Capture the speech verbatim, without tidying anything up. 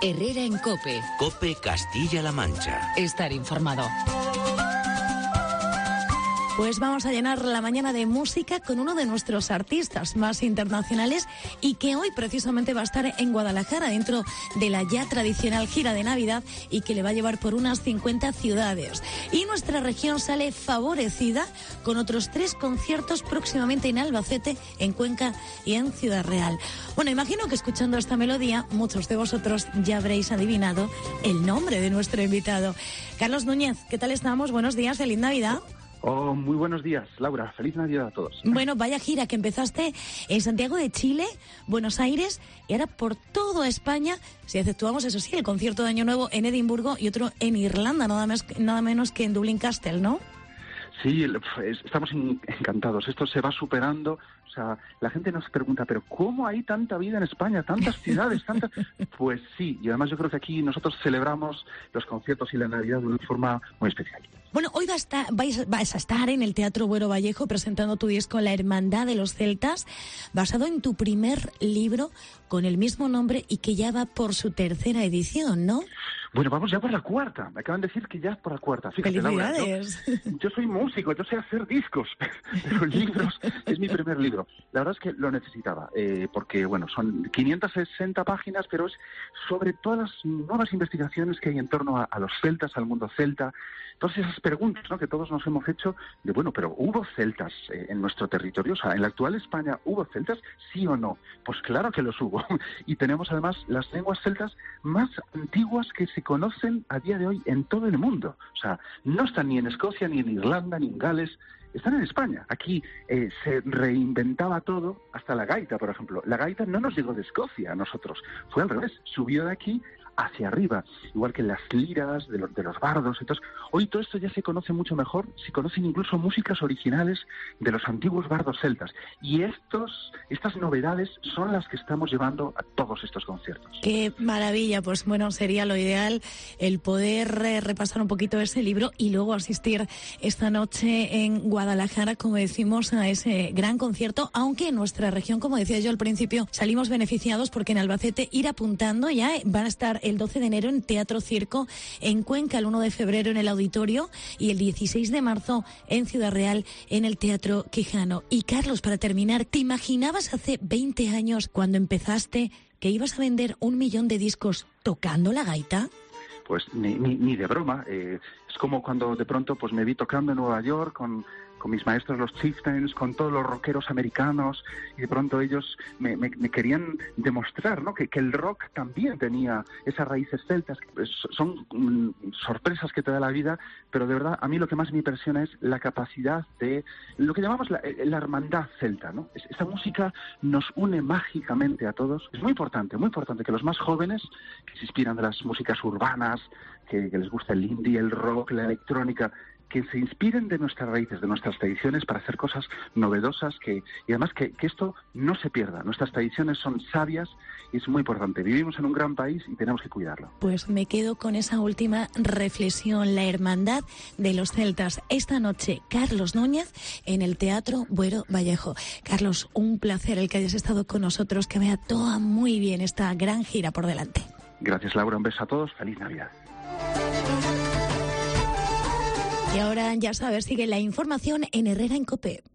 Herrera en COPE. COPE Castilla-La Mancha. Estar informado. Pues vamos a llenar la mañana de música con uno de nuestros artistas más internacionales y que hoy precisamente va a estar en Guadalajara dentro de la ya tradicional gira de Navidad y que le va a llevar por unas cincuenta ciudades. Y nuestra región sale favorecida con otros tres conciertos próximamente en Albacete, en Cuenca y en Ciudad Real. Bueno, imagino que escuchando esta melodía muchos de vosotros ya habréis adivinado el nombre de nuestro invitado. Carlos Núñez, ¿qué tal estamos? Buenos días, feliz Navidad. Oh, muy buenos días, Laura. Feliz Navidad a todos. Bueno, vaya gira que empezaste en Santiago de Chile, Buenos Aires y ahora por toda España, si exceptuamos, eso sí, el concierto de Año Nuevo en Edimburgo y otro en Irlanda, nada más, nada menos que en Dublín Castle, ¿no? Sí, estamos encantados. Esto se va superando. O sea, la gente nos pregunta, ¿pero cómo hay tanta vida en España? ¿Tantas ciudades? tantas? Pues sí, y además yo creo que aquí nosotros celebramos los conciertos y la Navidad de una forma muy especial. Bueno, hoy va a estar, vais, vais a estar en el Teatro Buero Vallejo presentando tu disco La Hermandad de los Celtas, basado en tu primer libro con el mismo nombre y que ya va por su tercera edición, ¿no? Bueno, vamos ya por la cuarta. Me acaban de decir que ya es por la cuarta. Fíjate, ¡Felicidades! Laura, yo, yo soy músico, yo sé hacer discos, pero libros es mi primer libro. La verdad es que lo necesitaba, eh, porque, bueno, son quinientas sesenta páginas, pero es sobre todas las nuevas investigaciones que hay en torno a, a los celtas, al mundo celta, todas esas preguntas, ¿no?, que todos nos hemos hecho de, bueno, pero ¿hubo celtas eh, en nuestro territorio? O sea, ¿en la actual España hubo celtas? ¿Sí o no? Pues claro que los hubo. Y tenemos además las lenguas celtas más antiguas que se conocen a día de hoy en todo el mundo. O sea, no están ni en Escocia, ni en Irlanda, ni en Gales, están en España. Aquí eh, se reinventaba todo, hasta la gaita, por ejemplo. La gaita no nos llegó de Escocia a nosotros, fue al revés, subió de aquí hacia arriba, igual que las liras de los, de los bardos. Entonces, hoy todo esto ya se conoce mucho mejor, se conocen incluso músicas originales de los antiguos bardos celtas, y estos, estas novedades son las que estamos llevando a todos estos conciertos. ¡Qué maravilla! Pues bueno, sería lo ideal el poder eh, repasar un poquito ese libro y luego asistir esta noche en Guadalajara, como decimos, a ese gran concierto, aunque en nuestra región, como decía yo al principio, salimos beneficiados porque en Albacete ir apuntando ya van a estar el doce de enero en Teatro Circo, en Cuenca el uno de febrero en el Auditorio y el dieciséis de marzo en Ciudad Real en el Teatro Quijano. Y Carlos, para terminar, ¿te imaginabas hace veinte años cuando empezaste que ibas a vender un millón de discos tocando la gaita? Pues ni, ni, ni de broma. Eh, es como cuando de pronto pues me vi tocando en Nueva York con... con mis maestros los Chieftains, con todos los rockeros americanos, y de pronto ellos me, me, me querían demostrar, ¿no?, que, que el rock también tenía esas raíces celtas. Son mm, sorpresas que te da la vida, pero de verdad a mí lo que más me impresiona es la capacidad de lo que llamamos la, la hermandad celta, ¿no? Esta música nos une mágicamente a todos. Es muy importante, muy importante que los más jóvenes, que se inspiran de las músicas urbanas, que, que les gusta el indie, el rock, la electrónica, que se inspiren de nuestras raíces, de nuestras tradiciones, para hacer cosas novedosas, que y además que, que esto no se pierda. Nuestras tradiciones son sabias y es muy importante. Vivimos en un gran país y tenemos que cuidarlo. Pues me quedo con esa última reflexión, la hermandad de los celtas. Esta noche, Carlos Núñez en el Teatro Buero Vallejo. Carlos, un placer el que hayas estado con nosotros, que vaya todo muy bien esta gran gira por delante. Gracias, Laura. Un beso a todos. Feliz Navidad. Y ahora, ya sabes, sigue la información en Herrera en COPE.